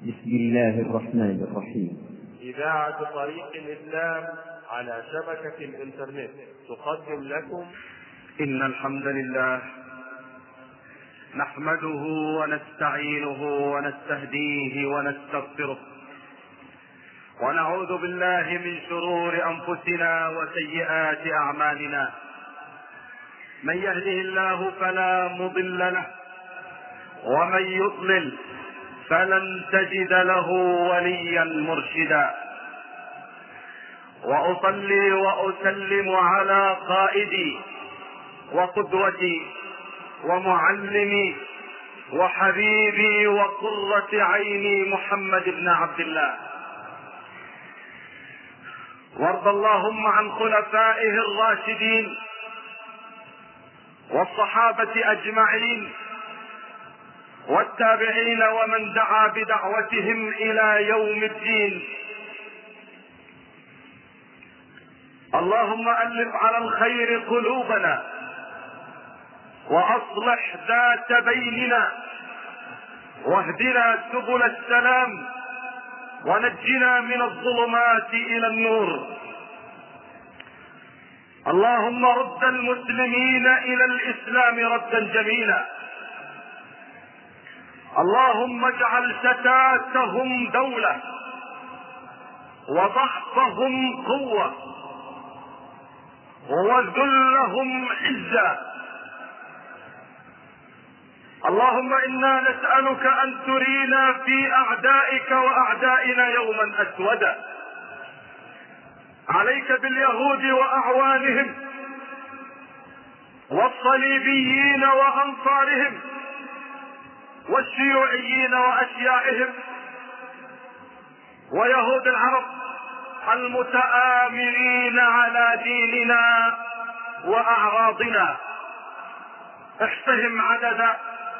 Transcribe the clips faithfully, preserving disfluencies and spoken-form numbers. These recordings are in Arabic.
بسم الله الرحمن الرحيم. إذاعة طريق الإسلام على شبكة الإنترنت تقدم لكم إن الحمد لله نحمده ونستعينه ونستهديه ونستغفره، ونعوذ بالله من شرور أنفسنا وسيئات أعمالنا. من يهده الله فلا مضل له، ومن يضلل فلن تجد له وليا مرشدا. وأصلي وأسلم على قائدي وقدوتي ومعلمي وحبيبي وقرة عيني محمد بن عبد الله، وارض اللهم عن خلفائه الراشدين والصحابة أجمعين والتابعين ومن دعا بدعوتهم إلى يوم الدين. اللهم ألف على الخير قلوبنا، وأصلح ذات بيننا، واهدنا سبل السلام، ونجنا من الظلمات إلى النور. اللهم رد المسلمين إلى الإسلام ردا جميلا. اللهم اجعل شتاتهم دولة وضعفهم قوة وذلهم عزة. اللهم إنا نسألك أن ترينا في أعدائك وأعدائنا يوما أسودا. عليك باليهود وأعوانهم والصليبيين وأنصارهم والشيوعيين وأشيائهم ويهود العرب المتآمرين على ديننا وأعراضنا. احصهم عددا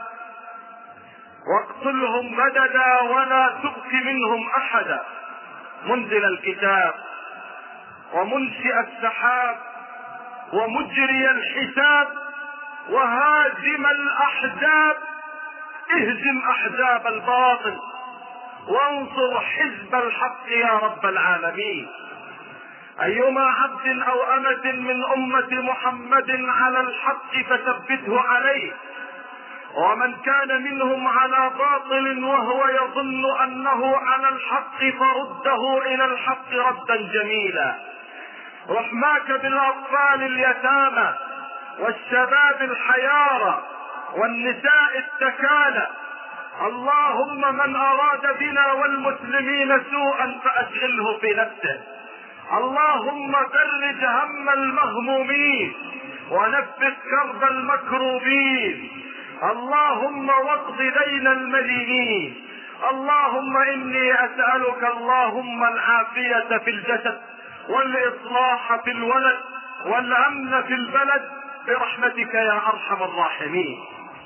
واقتلهم مددا، ولا تبق منهم أحدا. منزل الكتاب ومنشئ السحاب ومجري الحساب وهازم الأحزاب، اهزم أحزاب الباطل وانصر حزب الحق يا رب العالمين. أيما عبد أو أمة من أمة محمد على الحق فثبته عليه، ومن كان منهم على باطل وهو يظن أنه على الحق فرده إلى الحق ردا جميلا. رحماك بالأطفال اليتامى والشباب الحيارى والنساء التكالى. اللهم من أراد بنا والمسلمين سوءا فأشغله في نفسه. اللهم فرج هم المهمومين ونفس كرب المكروبين. اللهم واقض دين المدينين. اللهم إني أسألك اللهم العافية في الجسد والإصلاح في الولد والأمن في البلد برحمتك يا أرحم الراحمين.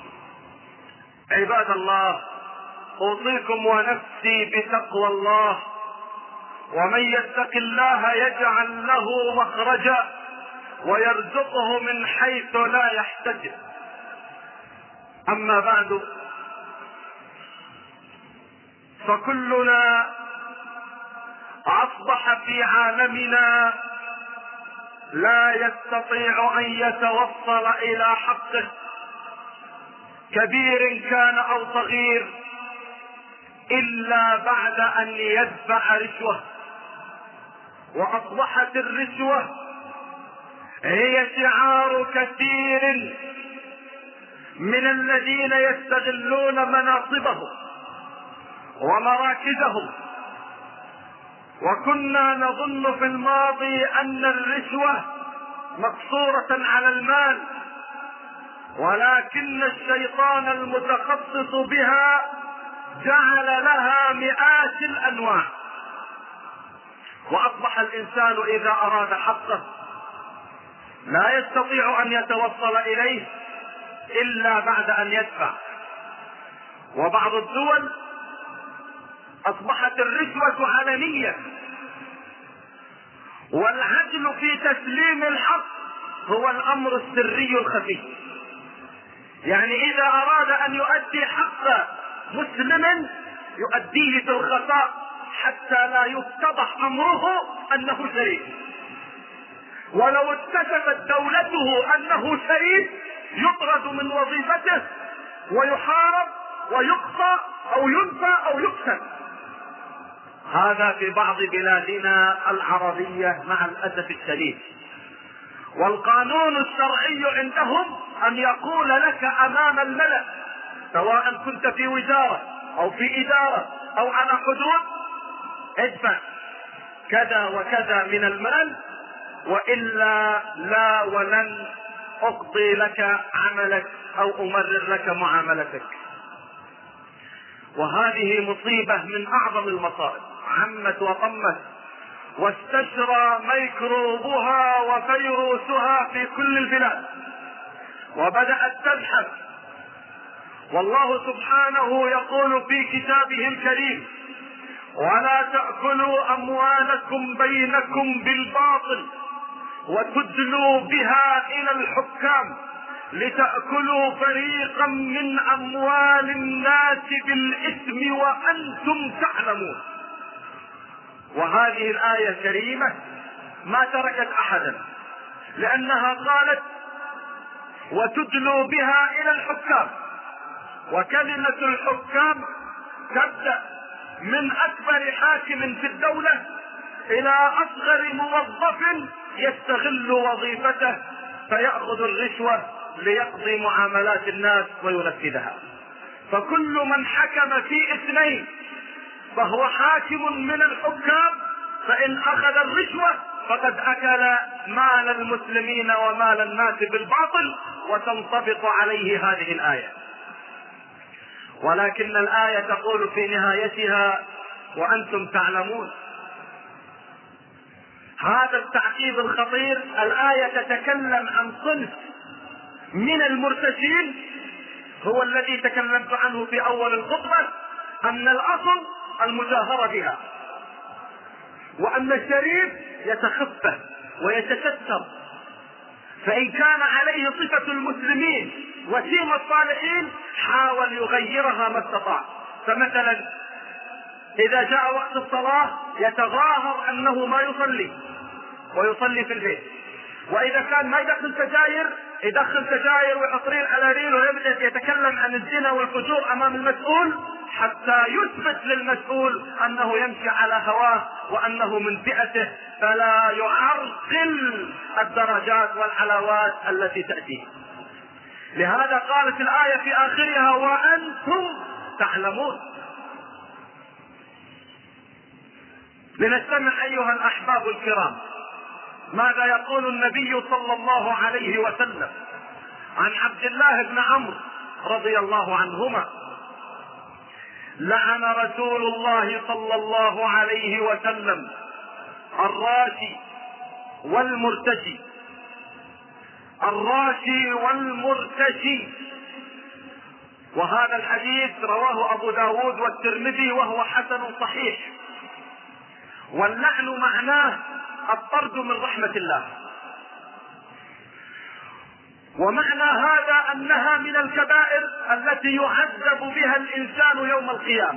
عباد الله، أوصيكم ونفسي بتقوى الله، ومن يتق الله يجعل له مخرجا ويرزقه من حيث لا يحتسب. أما بعد، فكلنا أصبح في عالمنا لا يستطيع أن يتوصل إلى حقه، كبير كان أو صغير، إلا بعد أن يدفع رشوة. وأصبحت الرشوة هي شعار كثير من الذين يستغلون مناصبهم ومراكزهم. وكنا نظن في الماضي أن الرشوة مقصورة على المال، ولكن الشيطان المتخصص بها جعل لها مئات الأنواع. وأصبح الإنسان إذا أراد حقه لا يستطيع أن يتوصل إليه إلا بعد أن يدفع. وبعض الدول أصبحت الرشوة علنية، والعدل في تسليم الحق هو الأمر السري الخفي. يعني إذا أراد أن يؤدي حق مسلم يؤديه في الخفاء حتى لا يفتضح امره انه شريف، ولو اكتشفت دولته انه شريف يطرد من وظيفته ويحارب ويقصى او ينفى او يقتل. هذا في بعض بلادنا العربية مع الأسف الشديد. والقانون الشرعي عندهم أن يقول لك أمام الملأ، سواء كنت في وزارة أو في إدارة أو على حدود، ادفع كذا وكذا من المال وإلا لا ولن أقضي لك عملك أو أمرر لك معاملتك. وهذه مصيبة من أعظم المصائب، عمت وطمت واستشرى ميكروبها وفيروسها في كل البلاد وبدأت تزحف. والله سبحانه يقول في كتابه الكريم: ولا تأكلوا أموالكم بينكم بالباطل وتدلوا بها إلى الحكام لتأكلوا فريقا من أموال الناس بالإثم وأنتم تعلمون. وهذه الآية الكريمة ما تركت أحدا، لأنها قالت وتدلوا بها إلى الحكام، وكلمة الحكام تبدأ من أكبر حاكم في الدولة إلى أصغر موظف يستغل وظيفته فيأخذ الرشوة ليقضي معاملات الناس وينفذها. فكل من حكم في اثنين فهو حاكم من الحكام، فإن أخذ الرشوة فقد أكل مال المسلمين ومال الناس بالباطل، وتنطبق عليه هذه الآية. ولكن الآية تقول في نهايتها وأنتم تعلمون. هذا التعقيب الخطير. الآية تتكلم عن صنف من المرتشين هو الذي تكلمت عنه في أول الخطبة، أن الأصل المجاهرة بها، وأن الشريف يتخفى ويتستر، فإن كان عليه صفة المسلمين وسيم الصالحين حاول يغيرها ما استطاع. فمثلا إذا جاء وقت الصلاة يتظاهر أنه ما يصلي ويصلي في البيت، وإذا كان ما يدخل سجاير يدخل سجاير ويحط ريل على ريل ويبدأ يتكلم عن الزنا والفجور أمام المسؤول حتى يثبت للمسؤول أنه يمشي على هواه وأنه من فئته، فلا يعرقل الدرجات والعلاوات التي تأتيه. لهذا قالت الآية في آخرها وأنتم تعلمون. لنستمع أيها الأحباب الكرام ماذا يقول النبي صلى الله عليه وسلم عن عبد الله بن عمرو رضي الله عنهما: لعن رسول الله صلى الله عليه وسلم الراشي والمرتشي. الراشي والمرتشي، وهذا الحديث رواه أبو داود والترمذي وهو حسن صحيح. واللعن معناه الطرد من رحمة الله، ومعنى هذا أنها من الكبائر التي يعذب بها الإنسان يوم القيامة.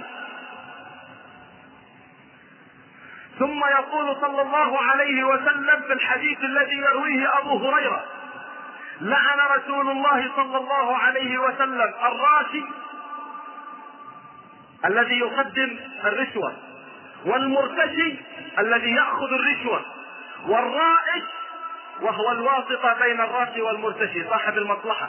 ثم يقول صلى الله عليه وسلم في الحديث الذي يرويه أبو هريرة: لعن رسول الله صلى الله عليه وسلم الراشي الذي يقدم الرشوة، والمرتشي الذي يأخذ الرشوة، والرائش وهو الواسطة بين الراشي والمرتشي صاحب المصلحة.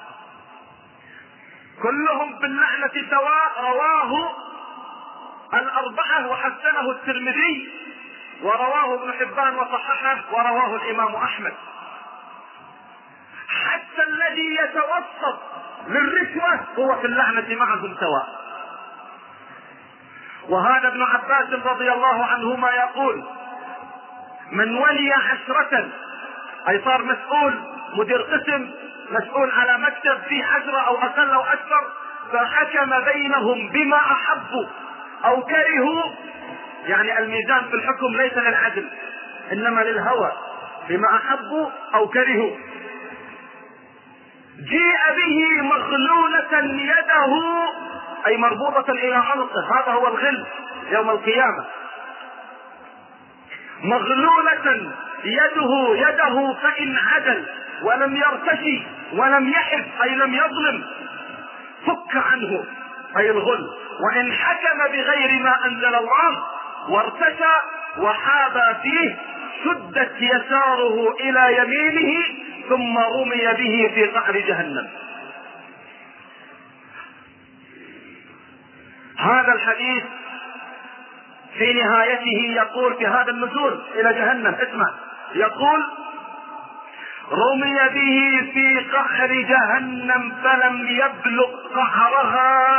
كلهم باللعنة سواء. رواه الأربعة وحسنه الترمذي، ورواه ابن حبان وصححه، ورواه الإمام أحمد. حتى الذي يتوسط للرشوة هو في اللعنة معهم سواء. وهذا ابن عباس رضي الله عنهما يقول: من ولي عشرة، أي صار مسؤول، مدير قسم، مسؤول على مكتب فيه عشرة أو أقل أو أكثر، فحكم بينهم بما أحبوا أو كرهوا، يعني الميزان في الحكم ليس للعدل إنما للهوى، بما أحبوا أو كرهوا، جيء به مغلولة يده أي مربوطة إلى عنقه، هذا هو الغل يوم القيامة. مغلولة يده يده فإن عدل ولم يرتشي ولم يحب أي لم يظلم فك عنه أي الغل، وإن حكم بغير ما أنزل الله وارتشى وحاب فيه شدت يساره إلى يمينه ثم رمي به في قعر جهنم. هذا الحديث في نهايته يقول في هذا النزول إلى جهنم، اسمع، يقول رمي به في قعر جهنم فلم يبلغ قعرها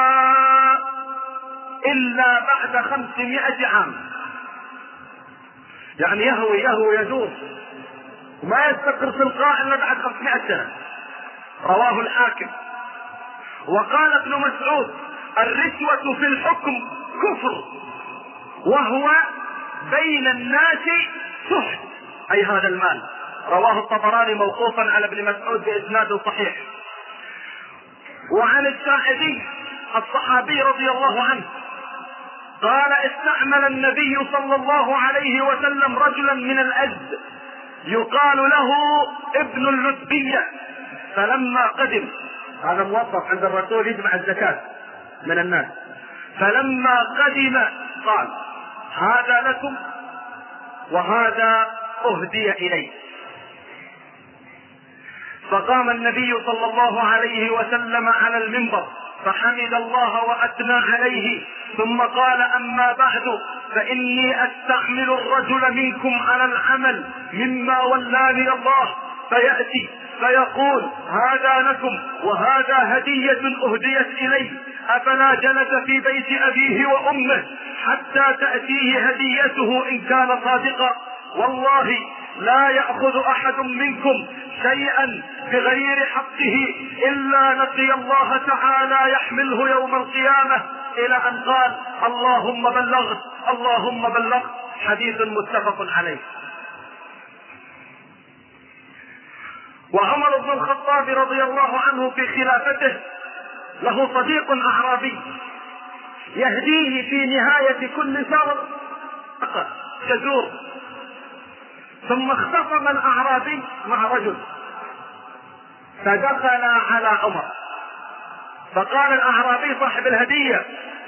إلا بعد خمسمائة عام، يعني يهوي يهوي يدور وما يستقر في القاع إلا بعد خمسمائة سنة. رواه الحاكم. وقال ابن مسعود الرشوة في الحكم كفر وهو بين الناس سحت أي هذا المال. رواه الطبراني موقوفا على ابن مسعود بإسناد صحيح. وعن الساعدي الصحابي رضي الله عنه قال استعمل النبي صلى الله عليه وسلم رجلا من الأزد يقال له ابن اللتبية، فلما قدم، هذا موظف عند الرسول يجمع الزكاة من الناس، فلما قدم قال هذا لكم وهذا أهدي إليه. فقام النبي صلى الله عليه وسلم على المنبر فحمد الله وأثنى عليه ثم قال أما بعد فإني أستعمل الرجل منكم على العمل مما ولاني الله فيأتي فيقول هذا لكم وهذا هدية أهديت إليه، أفلا جلس في بيت أبيه وأمه حتى تأتيه هديته إن كان صادقا؟ والله لا يأخذ أحد منكم شيئا بغير حقه إلا لقي الله تعالى يحمله يوم القيامة، إلى أن قال اللهم بلغت اللهم بلغت. حديث متفق عليه. وعمر بن الخطاب رضي الله عنه في خلافته له صديق أعرابي يهديه في نهاية كل شهر جزور، ثم اختصم الأعرابي مع رجل فدخل على عمر فقال الأعرابي صاحب الهدية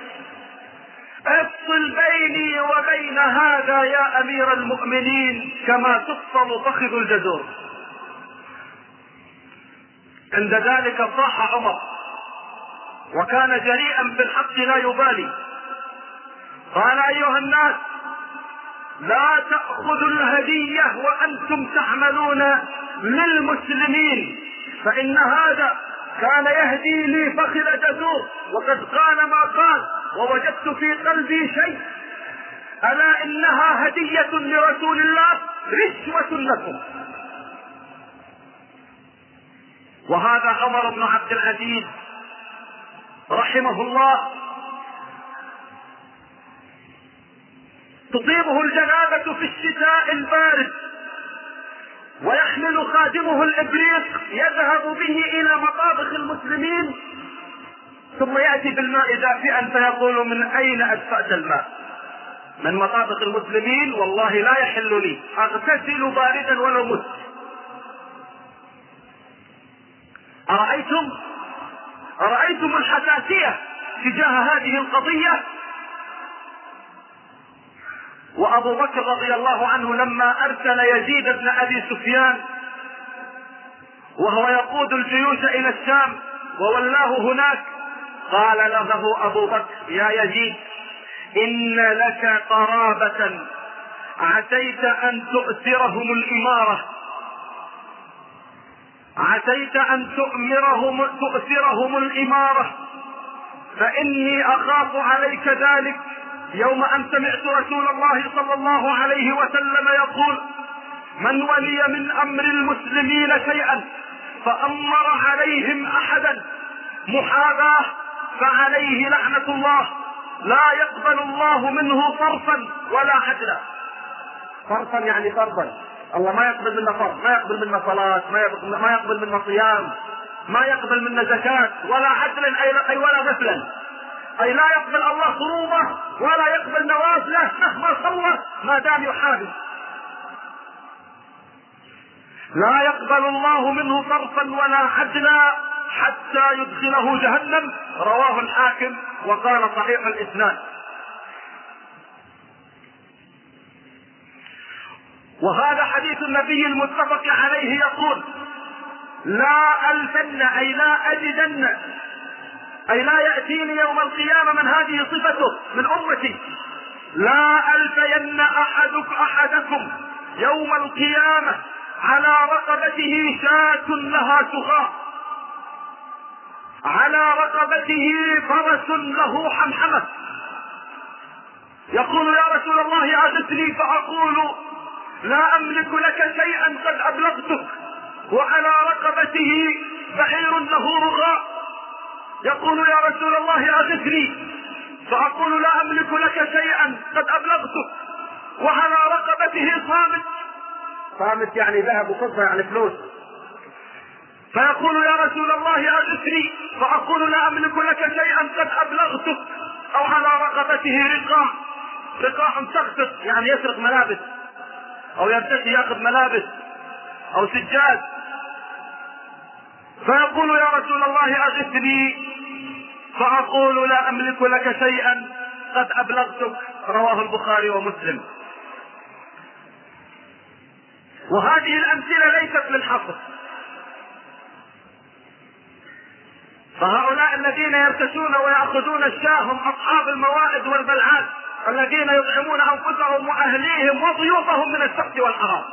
افصل بيني وبين هذا يا أمير المؤمنين كما تفصل فخذ الجزور. عند ذلك صاح عمر وكان جريئا بالحق لا يبالي، قال أيها الناس لا تأخذوا الهدية وأنتم تعملون للمسلمين، فإن هذا كان يهدي لي فخذ جزور وقد قال ما قال ووجدت في قلبي شيء، ألا إنها هدية لرسول الله رشوة لكم. وهذا عمر بن عبد العزيز رحمه الله تصيبه الجنابة في الشتاء البارد ويحمل خادمه الإبريق يذهب به إلى مطابخ المسلمين ثم يأتي بالماء دافئا فيقول من أين أدفأت الماء؟ من مطابخ المسلمين، والله لا يحل لي أغتسل باردا ولو مت. أرأيتم أرأيتم الحساسية تجاه هذه القضية؟ وأبو بكر رضي الله عنه لما أرسل يزيد بن أبي سفيان وهو يقود الجيوش إلى الشام وولاه هناك قال له أبو بكر يا يزيد إن لك قرابة عسيت أن تؤثرهم الإمارة عسيت أن تؤمرهم تؤثرهم الإمارة فإني أخاف عليك ذلك يوم أن سمعت رسول الله صلى الله عليه وسلم يقول من ولي من أمر المسلمين شيئا فأمر عليهم أحدا محاباه فعليه لعنة الله لا يقبل الله منه صرفا ولا عدلا. صرفا يعني فرضا، الله ما يقبل منا فرض، ما يقبل منا صلاة، ما يقبل, ما يقبل منا صيام، ما يقبل منا زكاة ولا عدلا أي ولا غفلا. أي لا يقبل الله قروضه ولا يقبل نوازله مهما صلى ما دام يحارب. لا يقبل الله منه صرفا ولا عدلا حتى يدخله جهنم. رواه الحاكم وقال صحيح الإسناد. وهذا حديث النبي المتفق عليه يقول: لا ألفن أي لا أجدن أي لا يأتيني يوم القيامة من هذه صفته من أمتي، لا ألفين أحدك أحدكم يوم القيامة على رقبته شاة لها شغاء، على رقبته فرس له حمحمة، يقول: يا رسول الله أغثني، فأقول: لا أملك لك شيئا قد أبلغتك، وعلى رقبته بعير له رغاء، يقول: يا رسول الله أغثني، فأقول: لا أملك لك شيئا قد أبلغتك، وعلى رقبته صامت، صامت يعني ذهب وفضة يعني فلوس، فيقول: يا رسول الله أغثني، فأقول: لا أملك لك شيئا قد أبلغتك، أو على رقبته رقاع، رقاع تخطط يعني يسرق ملابس أو يرتدي يأخذ ملابس أو سجاد، فيقول: يا رسول الله أغثني، فأقول: لا أملك لك شيئا قد أبلغتك. رواه البخاري ومسلم. وهذه الأمثلة ليست للحصر، فهؤلاء الذين يرتشون ويأخذون الشاه هم أصحاب الموائد والبلعات الذين يطعمون أنفسهم وأهليهم وضيوفهم من السحت والحرام،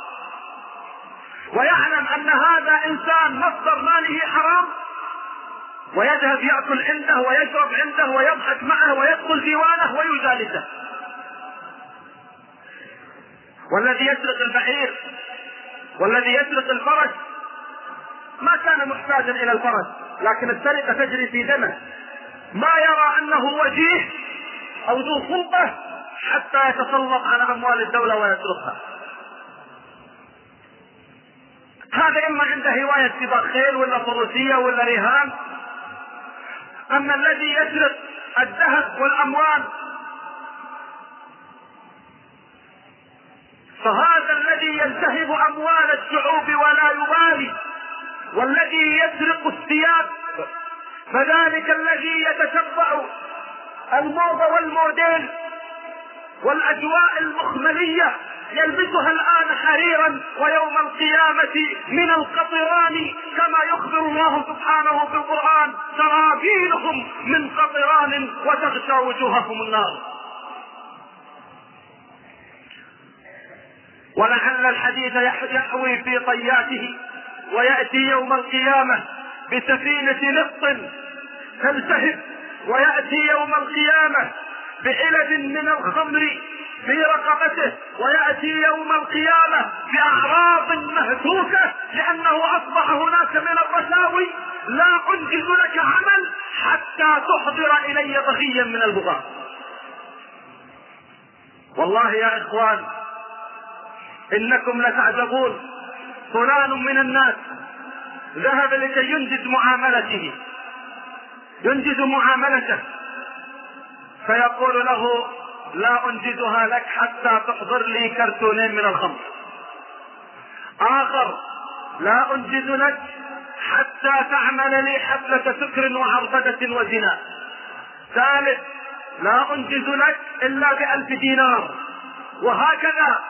ويعلم أن هذا إنسان مصدر ماله حرام، ويذهب يأكل عنده ويشرب عنده ويضحك معه ويدخل ديوانه ويجالسه. والذي يسرق البعير والذي يسرق الفرس ما كان محتاجا إلى الفرس، لكن السرقة تجري في دمه، ما يرى أنه وجيه أو ذو سلطة حتى يتسلط على أموال الدولة ويسرقها. هذا إما عنده هواية سباق خيل ولا فروسية ولا رهان. أما الذي يسرق الذهب والأموال فهذا الذي يلتهب أموال الشعوب ولا يبالي، والذي يسرق الثياب فذلك الذي يتتبع الموضة والموديل والأجواء المخملية يلبسها الآن حريرا ويوم القيامة من القطران، كما يخبر الله سبحانه في القرآن: سرابيلهم من قطران وتغشى وجوههم النار. ولعل الحديث يحوي في طياته ويأتي يوم القيامة بسفينة نفط تلتهب، ويأتي يوم القيامة بعلب من الخمر في رقبته، ويأتي يوم القيامة بأعراض مهتوكة لأنه أصبح هناك من الرشاوي: لا أنجز لك عمل حتى تحضر إلي بغيا من البغاة. والله يا إخوان إنكم لتعجبون. فلان من الناس ذهب لكي ينجز معاملته ينجز معاملته فيقول له: لا أنجزها لك حتى تحضر لي كرتونين من الخمر. آخر: لا أنجز لك حتى تعمل لي حفلة سكر وعربدة وزنا. ثالث: لا أنجز لك إلا بألف دينار. وهكذا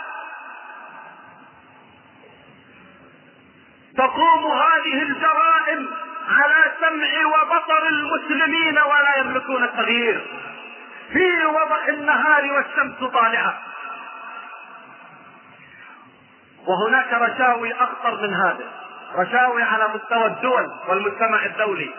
تقوم هذه الجرائم على سمع وبصر المسلمين ولا يملكون التغيير في وضح النهار والشمس طالعة. وهناك رشاوي أخطر من هذا، رشاوي على مستوى الدول والمجتمع الدولي.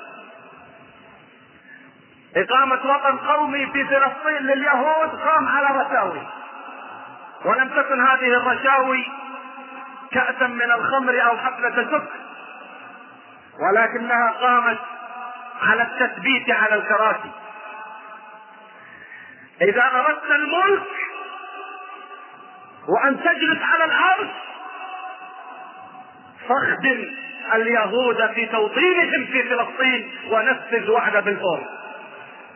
إقامة وطن قومي في فلسطين لليهود قام على رشاوي، ولم تكن هذه الرشاوي كأسا من الخمر أو حفلة سكر، ولكنها قامت على التثبيت على الكراسي. إذا أردت الملك وأن تجلس على العرش فاخدم اليهود في توطينهم في فلسطين ونفذ وعد بالفور.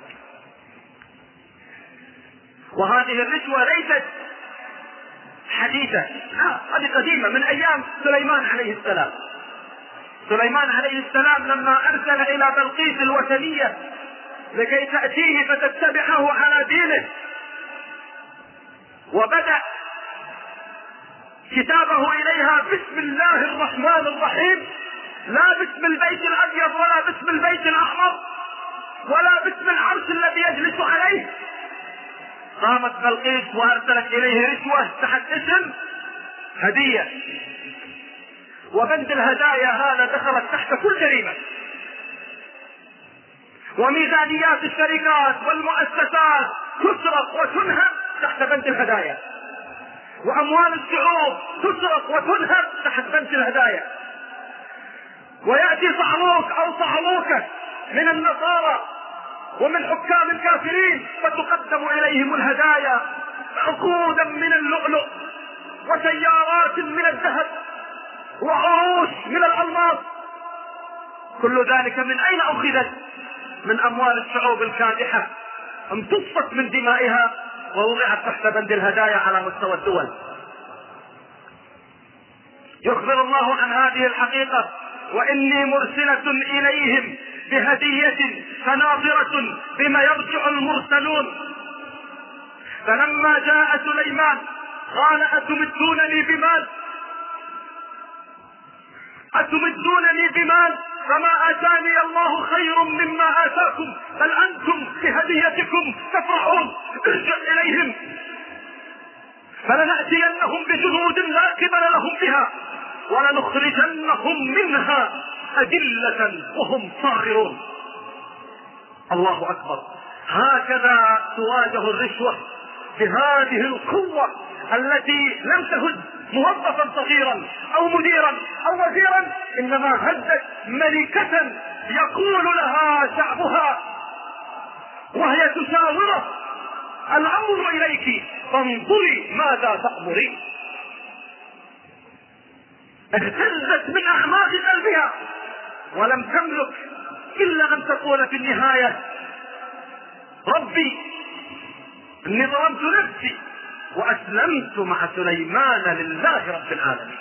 وهذه الرشوة ليست حديثة، لا، هذه قديمة من أيام سليمان عليه السلام. سليمان عليه السلام لما أرسل إلى بلقيس الوثنية لكي تأتيه فتتبعه على دينه، وبدأ كتابه إليها بسم الله الرحمن الرحيم، لا باسم البيت الأبيض ولا باسم البيت الأحمر ولا باسم العرش الذي يجلس عليه. قامت بلقيس وأرسلت إليه رشوة تحت اسم هدية، وبند الهدايا هذا دخلت تحت كل جريمة، وميزانيات الشركات والمؤسسات تسرق وتنهب تحت بند الهدايا، وأموال الشعوب تسرق وتنهب تحت بند الهدايا. ويأتي صعلوك أو صعلوكة من النصارى ومن حكام الكافرين فتقدم إليهم الهدايا، عقودا من اللؤلؤ وسيارات من الذهب وعروش من الألماس. كل ذلك من أين أخذت؟ من أموال الشعوب الكادحة، امتصت من دمائها ووضعت تحت بند الهدايا على مستوى الدول. يخبر الله عن هذه الحقيقة: وإني مرسلة إليهم بهدية فناظرة بما يرجع المرسلون. فلما جاء سليمان قال أتمدونني بمال أتمدونني بمال فما آتاني الله خير مما آتاكم بل أنتم بهديتكم تفرحون. ارجع إليهم فلنأتينهم بجنود لا قبل لهم بها ولنخرجنهم منها أذلة وهم صاغرون. الله أكبر. هكذا تواجه الرشوة بهذه القوة التي لم تهز موظفا صغيرا أو مديرا أو وزيرا، إنما هزت ملكة يقول لها شعبها وهي تشاوره: الأمر إليك فانظري ماذا تأمرين. اهتزت من أعماق قلبها ولم تملك إلا أن تقول في النهاية: ربي إني ظلمت نفسي وأسلمت مع سليمان لله رب العالمين.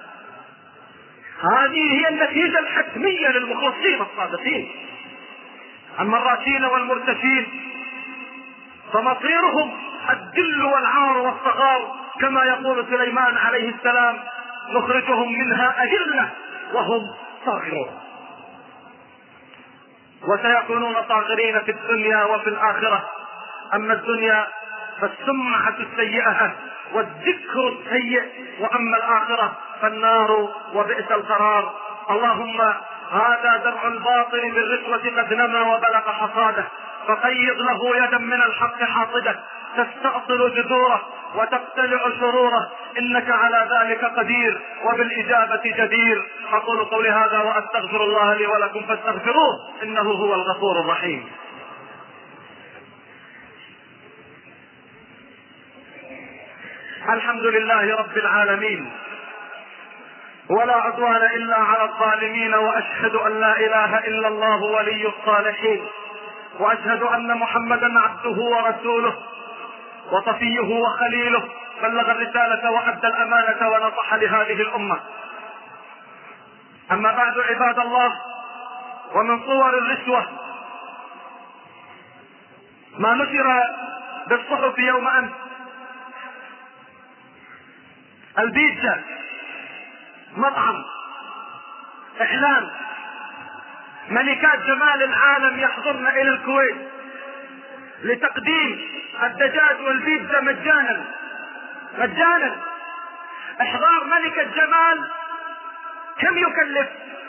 هذه هي النتيجة الحتمية للمخلصين الصادقين. أما الراشين والمرتشين فمصيرهم الذل والعار والصغار، كما يقول سليمان عليه السلام: نخرجهم منها أذلة وهم صاغرون. وسيكونون صاغرين في الدنيا وفي الآخرة. أما الدنيا فالسمعة السيئة والذكر السيء، وأما الآخرة فالنار وبئس القرار. اللهم هذا درع الباطل بالرشوة قد نما وبلغ حصاده، فقيض له يدا من الحق حاصده تستأصل جذوره وتقتلع شروره، إنك على ذلك قدير وبالإجابة جدير. أقول قولي هذا وأستغفر الله لي ولكم فاستغفروه إنه هو الغفور الرحيم. الحمد لله رب العالمين، ولا عدوان إلا على الظالمين، وأشهد أن لا إله إلا الله ولي الصالحين، وأشهد أن محمدا عبده ورسوله وصفيه وخليله، بلغ الرسالة وأدى الأمانة ونصح لهذه الأمة. أما بعد عباد الله، ومن صور الرشوة ما نشر بالصحف يوم أمس: البيتزا مطعم إعلان ملكات جمال العالم يحضرن إلى الكويت لتقديم الدجاج والبيتزا مجانا مجانا. إحضار ملكة جمال كم يكلف؟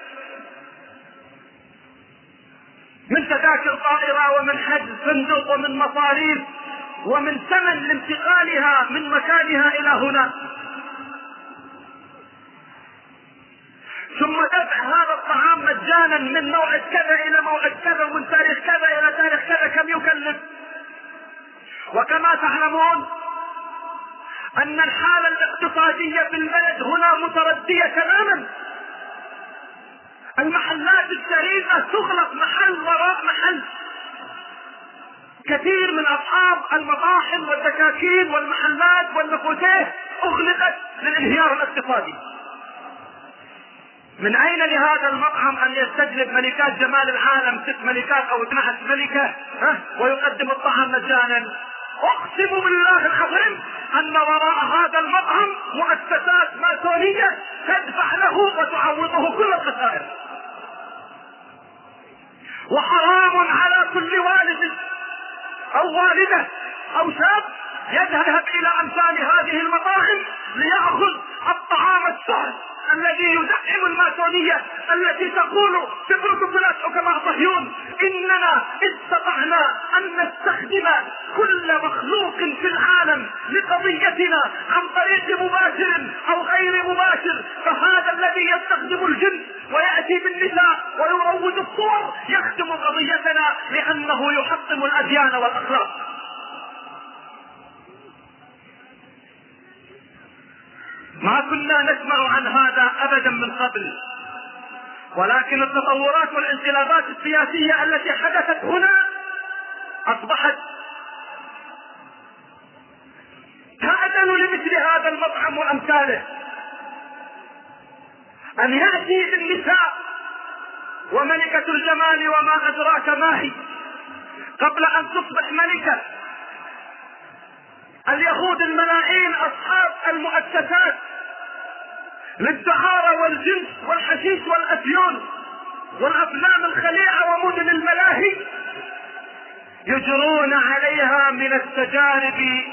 من تذاكر طائرة ومن حجز فندق ومن مصاريف ومن ثمن لانتقالها من مكانها إلى هنا، ثم دفع هذا الطعام مجانا من موعد كذا إلى موعد كذا ومن تاريخ كذا إلى تاريخ كذا. كم يكلف؟ وكما تعلمون أن الحالة الاقتصادية في البلد هنا متردية تماما. المحلات الشريفة تغلق محل وراء محل، كثير من اصحاب المطاعم والدكاكين والمحلات والنفوذات اغلقت للانهيار الاقتصادي. من اين لهذا المطعم ان يستجلب ملكات جمال العالم، ست ملكات او اثنى عشر ملكة، ها، ويقدم الطعام مجانا؟ اقسم بالله العظيم ان وراء هذا المطعم مؤسسات ماسونية تدفع له وتعوضه كل الخسائر. وحرام على كل والد او والدة او شاب يذهب الى امثال هذه المطاعم ليأخذ الطعام السهل الذي يدعم الماسونية التي تقول في بروتوكولات حكماء صهيون اننا استطعنا ان نستخدم كل مخلوق في العالم لقضيتنا عن طريق مباشر او غير مباشر. فهذا الذي يستخدم الجن ويأتي بالنساء ويروج الصور يخدم قضيتنا لانه يحطم الاديان والاخلاق. ما كنا نسمع عن هذا ابدا من قبل، ولكن التطورات والانقلابات السياسية التي حدثت هنا اصبحت تأذن لمثل هذا المطعم وامثاله ان يأتي بالنساء وملكة الجمال وما ادراك ما هي قبل ان تصبح ملكة. اليهود الملاعين اصحاب المؤسسات للدعارة والجنس والحشيش والافيون والافلام الخليعة ومدن الملاهي يجرون عليها من التجارب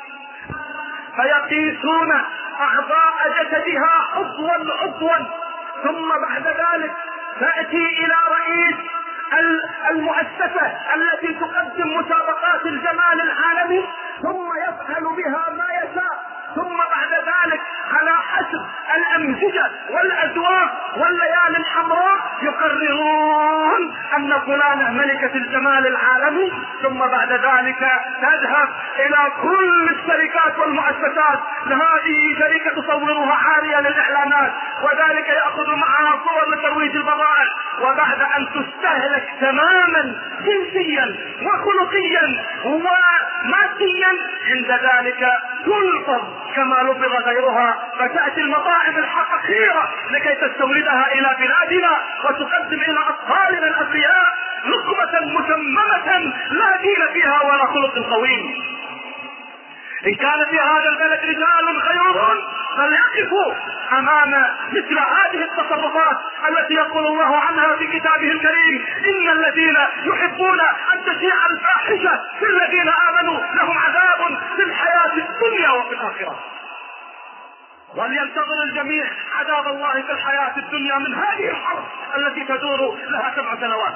فيقيسون اعضاء جسدها عضوا عضوا، ثم بعد ذلك تأتي الى رئيس المؤسسة التي تقدم مسابقات الجمال العالمي ثم يفعل بها ما يشاء، ثم بعد ذلك على حسب الامزجة والاذواق والليالي الحمراء يقررون ان فلانة ملكة الجمال العالمي، ثم بعد ذلك تذهب الى كل الشركات والمؤسسات هذه شركة تصورها عارية للاعلانات وذلك يأخذ معها صور لترويج البضائع، وبعد ان تستهلك تماما جنسيا وخلقيا وماديا عند ذلك تلفظ كما لفظ غيرها، فتأتي المطاعم الحقيرة لكي تستوردها الى بلادنا وتقدم الى اطفالنا الابرياء لقمة مسممة لا دين فيها ولا خلق قويم. ان كان في هذا البلد رجال خيرون فليقفوا امام مثل هذه التصرفات التي يقول الله عنها في كتابه الكريم ان الذين يحبون ان تشيع الفاحشة في الذين امنوا لهم عذاب في الحياة الدنيا وفي الاخرة. ولينتظر الجميع عذاب الله في الحياة الدنيا من هذه الحرب التي تدور لها سبع سنوات.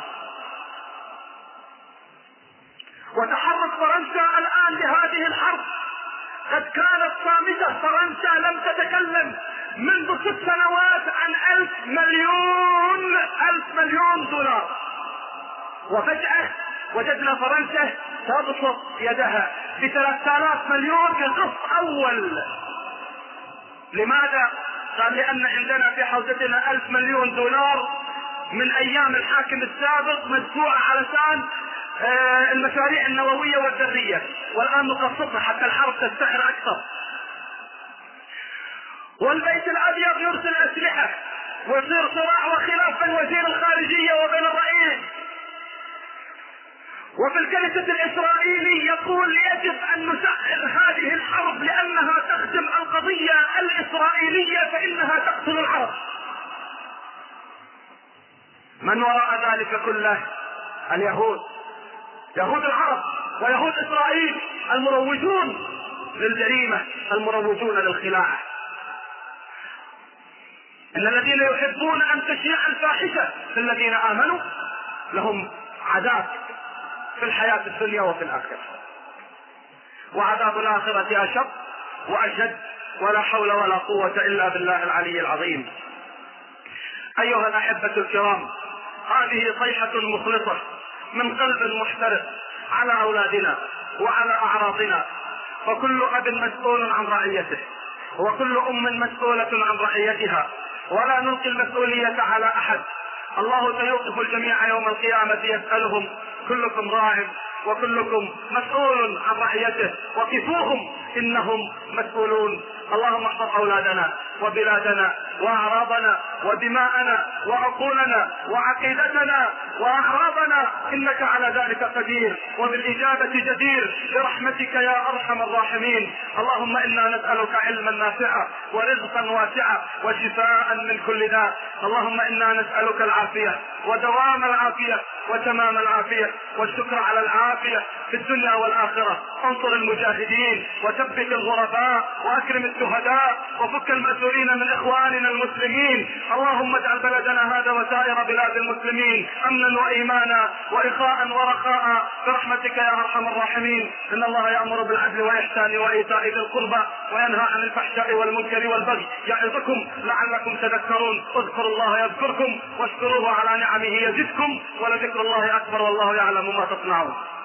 وتحرك فرنسا الان لهذه الحرب قد كانت صامتة. فرنسا لم تتكلم منذ ست سنوات عن الف مليون الف مليون دولار، وفجأة وجدنا فرنسا تبسط يدها بثلاثة آلاف مليون كقسط اول. لماذا؟ قال لان عندنا في حوزتنا الف مليون دولار من ايام الحاكم السابق مدفوعة علشان آه المشاريع النووية والذرية، والان نقسطها حتى الحرب تستحر اكثر. والبيت الابيض يرسل اسلحة ويصير صراع وخلاف بين وزير الخارجية وبين الرئيس. وفي الكنيسة الاسرائيلي يقول يجب ان نسعر هذه الحرب لانها تخدم القضية الاسرائيلية فانها تقتل العرب. من وراء ذلك كله؟ اليهود، يهود العرب ويهود اسرائيل المروجون للجريمة المروجون للخلاعة. ان الذين يحبون ان تشيع الفاحشة في الذين امنوا لهم عذاب في الحياة الدنيا وفي الاخرة، وعذاب الاخرة اشد واشد ولا حول ولا قوة الا بالله العلي العظيم. ايها الاحبة الكرام، هذه صيحة مخلصة من قلب محترق على اولادنا وعلى اعراضنا، فكل اب مسؤول عن رعيته وكل ام مسؤولة عن رعيتها، ولا نلقي المسؤولية على احد. الله سيوقف الجميع يوم القيامة يسألهم كلكم راع وكلكم مسؤول عن رعيته، وقفوهم إنهم مسؤولون. اللهم احفظ أولادنا وبلادنا وأعراضنا ودماءنا وعقولنا وعقيدتنا وأعراضنا، إنك على ذلك قدير وبالإجابة جدير برحمتك يا أرحم الراحمين. اللهم إنا نسألك علما نافعا ورزقا واسعا وشفاء من كل داء. اللهم إنا نسألك العافية ودوام العافية وتمام العافية والشكر على العافية في الدنيا والآخرة. انصر المجاهدين وثبت الغرباء وأكرم الشهداء وفك المأسورين من إخواننا المسلمين. اللهم اجعل بلدنا هذا وسائر بلاد المسلمين أمنا وإيمانا وإخاء ورخاء برحمتك يا أرحم الراحمين. إن الله يأمر بالعدل والإحسان وإيتاء ذي القربى وينهى عن الفحشاء والمنكر والبغي يعظكم لعلكم تذكرون. اذكروا الله يذكركم واشكروه على نعمه يزدكم ولذكر الله أكبر والله يعلم ما تصنعون.